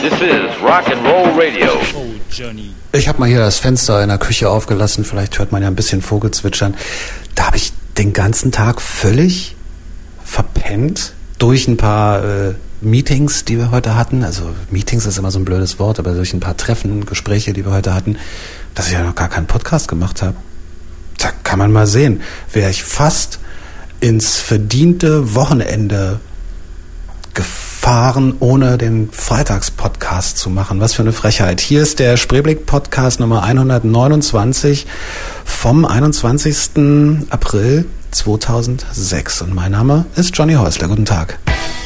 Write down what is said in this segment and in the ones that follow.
This is Rock and Roll Radio. Ich habe mal hier das Fenster in der Küche aufgelassen, vielleicht hört man ja ein bisschen Vogelzwitschern. Da habe ich den ganzen Tag völlig verpennt durch ein paar Meetings, die wir heute hatten. Also Meetings ist immer so ein blödes Wort, aber durch ein paar Treffen, Gespräche, die wir heute hatten, dass ich ja noch gar keinen Podcast gemacht habe. Da kann man mal sehen, wäre ich fast ins verdiente Wochenende gefahren, ohne den Freitagspodcast zu machen. Was für eine Frechheit. Hier ist der Spreeblick-Podcast Nummer 129 vom 21. April 2006. Und mein Name ist Johnny Häusler. Guten Tag.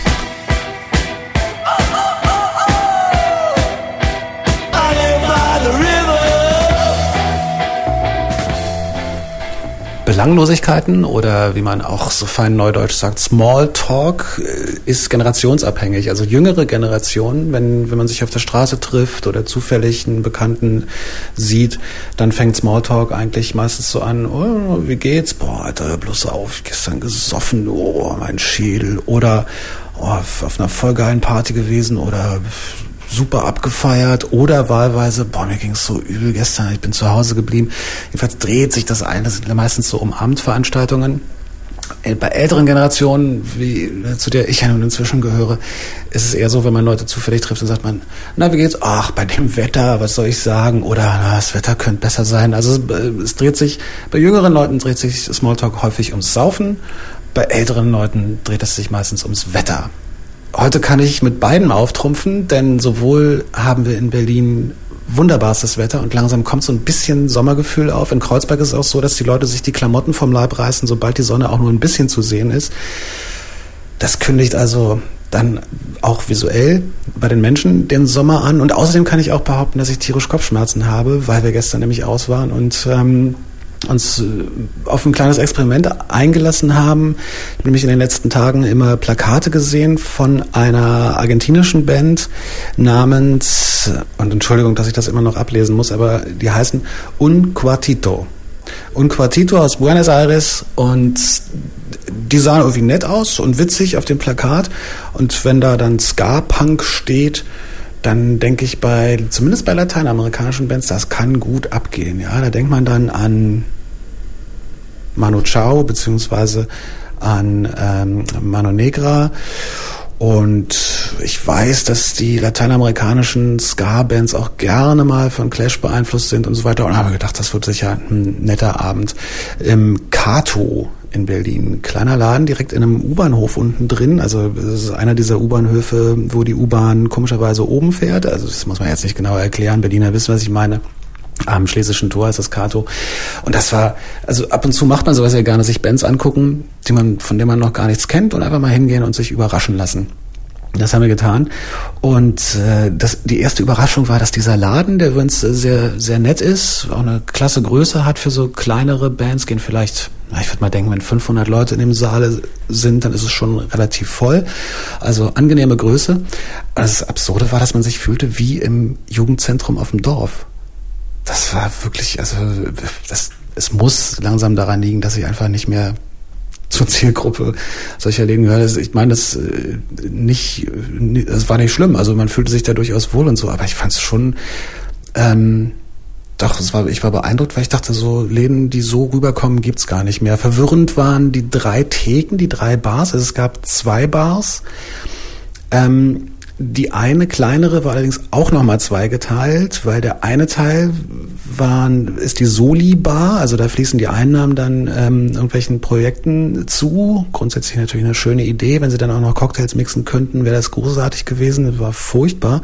Belanglosigkeiten oder wie man auch so fein neudeutsch sagt, Smalltalk ist generationsabhängig. Also jüngere Generationen, wenn man sich auf der Straße trifft oder zufällig einen Bekannten sieht, dann fängt Smalltalk eigentlich meistens so an, oh, wie geht's? Boah, Alter, bloß auf, gestern gesoffen, oh, mein Schädel. Oder oh, auf einer voll geilen Party gewesen oder super abgefeiert oder wahlweise, boah, mir ging's so übel gestern, ich bin zu Hause geblieben. Jedenfalls dreht sich das ein, das sind meistens so um Abendveranstaltungen. Bei älteren Generationen, zu der ich ja nun inzwischen gehöre, ist es eher so, wenn man Leute zufällig trifft, dann sagt man, na, wie geht's? Ach, bei dem Wetter, was soll ich sagen? Oder, na, das Wetter könnte besser sein. Also es dreht sich, bei jüngeren Leuten dreht sich Smalltalk häufig ums Saufen, bei älteren Leuten dreht es sich meistens ums Wetter. Heute kann ich mit beiden auftrumpfen, denn sowohl haben wir in Berlin wunderbarstes Wetter und langsam kommt so ein bisschen Sommergefühl auf. In Kreuzberg ist es auch so, dass die Leute sich die Klamotten vom Leib reißen, sobald die Sonne auch nur ein bisschen zu sehen ist. Das kündigt also dann auch visuell bei den Menschen den Sommer an. Und außerdem kann ich auch behaupten, dass ich tierisch Kopfschmerzen habe, weil wir gestern nämlich aus waren und uns auf ein kleines Experiment eingelassen haben. Ich habe nämlich in den letzten Tagen immer Plakate gesehen von einer argentinischen Band namens, und Entschuldigung, dass ich das immer noch ablesen muss, aber die heißen Un Quartito. Un Quartito aus Buenos Aires, und die sahen irgendwie nett aus und witzig auf dem Plakat, und wenn da dann Ska-Punk steht, dann denke ich zumindest bei lateinamerikanischen Bands, das kann gut abgehen. Ja, da denkt man dann an Manu Chao beziehungsweise an Mano Negra. Und ich weiß, dass die lateinamerikanischen Ska-Bands auch gerne mal von Clash beeinflusst sind und so weiter. Und habe gedacht, das wird sicher ein netter Abend. Im Kato in Berlin. Kleiner Laden, direkt in einem U-Bahnhof unten drin. Also das ist einer dieser U-Bahnhöfe, wo die U-Bahn komischerweise oben fährt. Also das muss man jetzt nicht genau erklären. Berliner wissen, was ich meine. Am Schlesischen Tor ist das Kato. Und das war, also ab und zu macht man sowas ja gerne, sich Bands angucken, von denen man noch gar nichts kennt, und einfach mal hingehen und sich überraschen lassen. Das haben wir getan. Und die erste Überraschung war, dass dieser Laden, der übrigens sehr, sehr nett ist, auch eine klasse Größe hat für so kleinere Bands, gehen vielleicht, ich würde mal denken, wenn 500 Leute in dem Saal sind, dann ist es schon relativ voll. Also angenehme Größe. Das Absurde war, dass man sich fühlte wie im Jugendzentrum auf dem Dorf. Das war wirklich, also es muss langsam daran liegen, dass ich einfach nicht mehr zur Zielgruppe solcher Läden gehört. Ich meine, das war nicht schlimm. Also man fühlte sich da durchaus wohl und so, aber ich fand es schon, ich war beeindruckt, weil ich dachte, so Läden, die so rüberkommen, gibt's gar nicht mehr. Verwirrend waren die 3 Theken, die 3 Bars. Also es gab 2 Bars. Die eine kleinere war allerdings auch nochmal zweigeteilt, weil der eine Teil ist die Soli-Bar, also da fließen die Einnahmen dann irgendwelchen Projekten zu. Grundsätzlich natürlich eine schöne Idee, wenn sie dann auch noch Cocktails mixen könnten, wäre das großartig gewesen, das war furchtbar.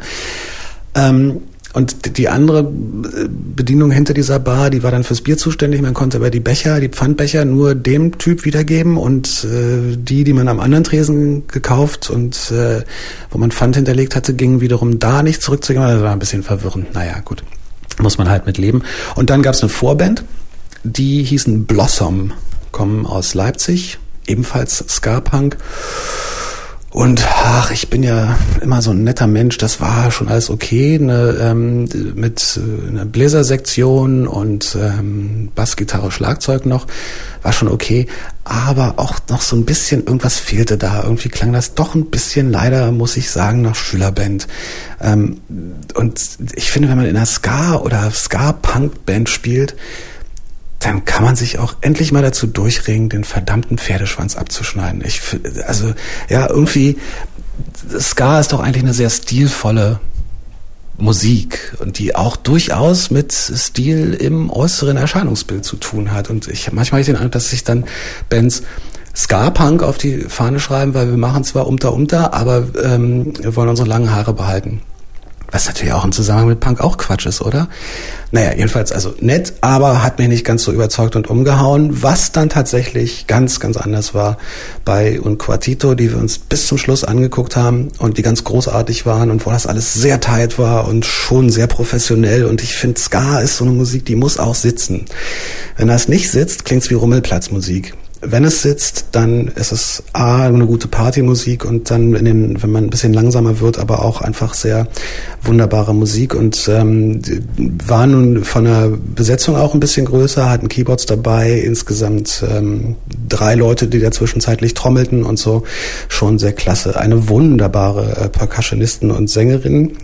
Und die andere Bedienung hinter dieser Bar, die war dann fürs Bier zuständig. Man konnte aber die Pfandbecher nur dem Typ wiedergeben, und die man am anderen Tresen gekauft und wo man Pfand hinterlegt hatte, gingen wiederum da nicht zurückzugeben. Das war ein bisschen verwirrend. Naja, gut, muss man halt mit leben. Und dann gab es eine Vorband, die hießen Blossom, kommen aus Leipzig, ebenfalls Ska-Punk. Und ich bin ja immer so ein netter Mensch, das war schon alles okay, mit einer Bläsersektion und Bassgitarre, Schlagzeug noch, war schon okay, aber auch noch so ein bisschen, irgendwas fehlte da, irgendwie klang das doch ein bisschen, leider muss ich sagen, nach Schülerband. Und ich finde, wenn man in einer Ska- oder Ska-Punk-Band spielt, dann kann man sich auch endlich mal dazu durchringen, den verdammten Pferdeschwanz abzuschneiden. Irgendwie, Ska ist doch eigentlich eine sehr stilvolle Musik und die auch durchaus mit Stil im äußeren Erscheinungsbild zu tun hat. Und manchmal habe ich den Eindruck, dass sich dann Bands Ska-Punk auf die Fahne schreiben, weil wir machen zwar unter, aber wir wollen unsere langen Haare behalten. Was natürlich auch im Zusammenhang mit Punk auch Quatsch ist, oder? Naja, jedenfalls also nett, aber hat mich nicht ganz so überzeugt und umgehauen, was dann tatsächlich ganz, ganz anders war bei Un Quartito, die wir uns bis zum Schluss angeguckt haben und die ganz großartig waren und wo das alles sehr tight war und schon sehr professionell und ich finde, Ska ist so eine Musik, die muss auch sitzen. Wenn das nicht sitzt, klingt's wie Rummelplatzmusik. Wenn es sitzt, dann ist es eine gute Partymusik und dann wenn man ein bisschen langsamer wird, aber auch einfach sehr wunderbare Musik und war nun von der Besetzung auch ein bisschen größer, hatten Keyboards dabei, insgesamt 3 Leute, die da zwischenzeitlich trommelten und so, schon sehr klasse. Eine wunderbare Percussionistin und Sängerin,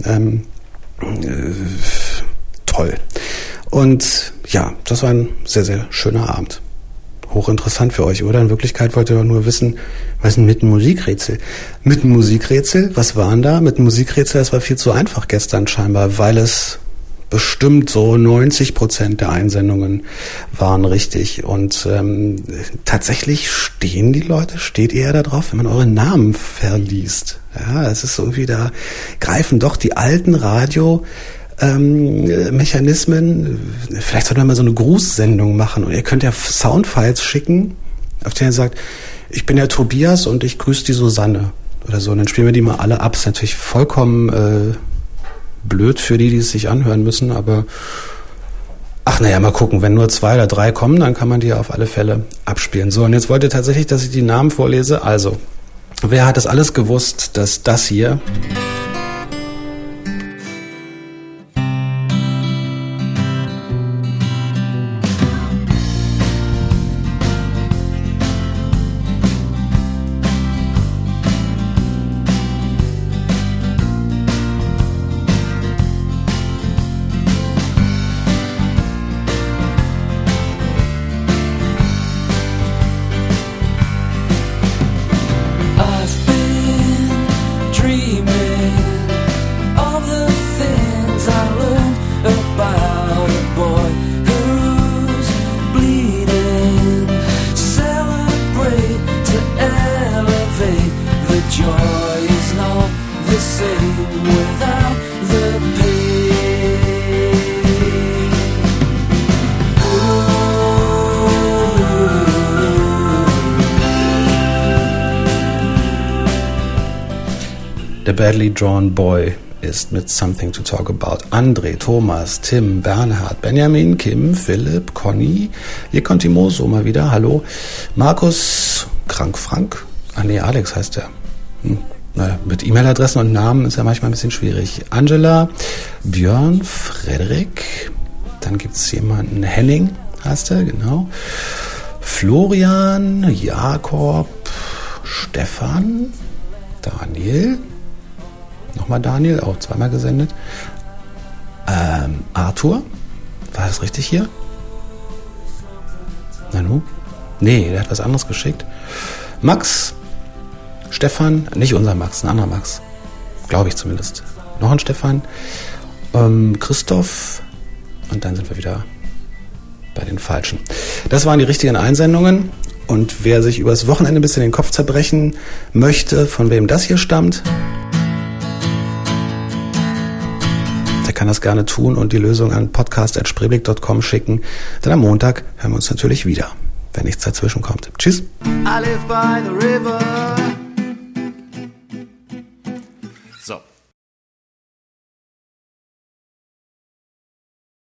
toll. Und ja, das war ein sehr, sehr schöner Abend. Hochinteressant für euch, oder? In Wirklichkeit wollt ihr doch nur wissen, was ist denn mit einem Musikrätsel? Mit einem Musikrätsel? Was waren da? Mit einem Musikrätsel, das war viel zu einfach gestern scheinbar, weil es bestimmt so 90% der Einsendungen waren richtig. Und tatsächlich steht ihr da drauf, wenn man eure Namen verliest. Ja, es ist irgendwie, da greifen doch die alten Mechanismen. Vielleicht sollte man mal so eine Grußsendung machen und ihr könnt ja Soundfiles schicken, auf denen ihr sagt, ich bin der Tobias und ich grüße die Susanne oder so. Und dann spielen wir die mal alle ab. Ist natürlich vollkommen blöd für die es sich anhören müssen, aber mal gucken, wenn nur 2 oder 3 kommen, dann kann man die auf alle Fälle abspielen. So, und jetzt wollt ihr tatsächlich, dass ich die Namen vorlese. Also, wer hat das alles gewusst, dass das hier Badly Drawn Boy ist mit Something to Talk About. André, Thomas, Tim, Bernhard, Benjamin, Kim, Philipp, Conny, Jekontimoso mal wieder, hallo. Markus, Frank. Alex heißt er. Mit E-Mail-Adressen und Namen ist ja manchmal ein bisschen schwierig. Angela, Björn, Frederik, dann gibt's jemanden, Henning heißt er, genau. Florian, Jakob, Stefan, Daniel, nochmal Daniel, auch 2-mal gesendet. Arthur, war das richtig hier? Nanu? Nee, der hat was anderes geschickt. Max, Stefan, nicht unser Max, ein anderer Max. Glaube ich zumindest. Noch ein Stefan. Christoph. Und dann sind wir wieder bei den Falschen. Das waren die richtigen Einsendungen. Und wer sich übers Wochenende ein bisschen den Kopf zerbrechen möchte, von wem das hier stammt, der kann das gerne tun und die Lösung an podcast@spreeblick.com schicken. Dann am Montag hören wir uns natürlich wieder, wenn nichts dazwischen kommt. Tschüss. I live by the river.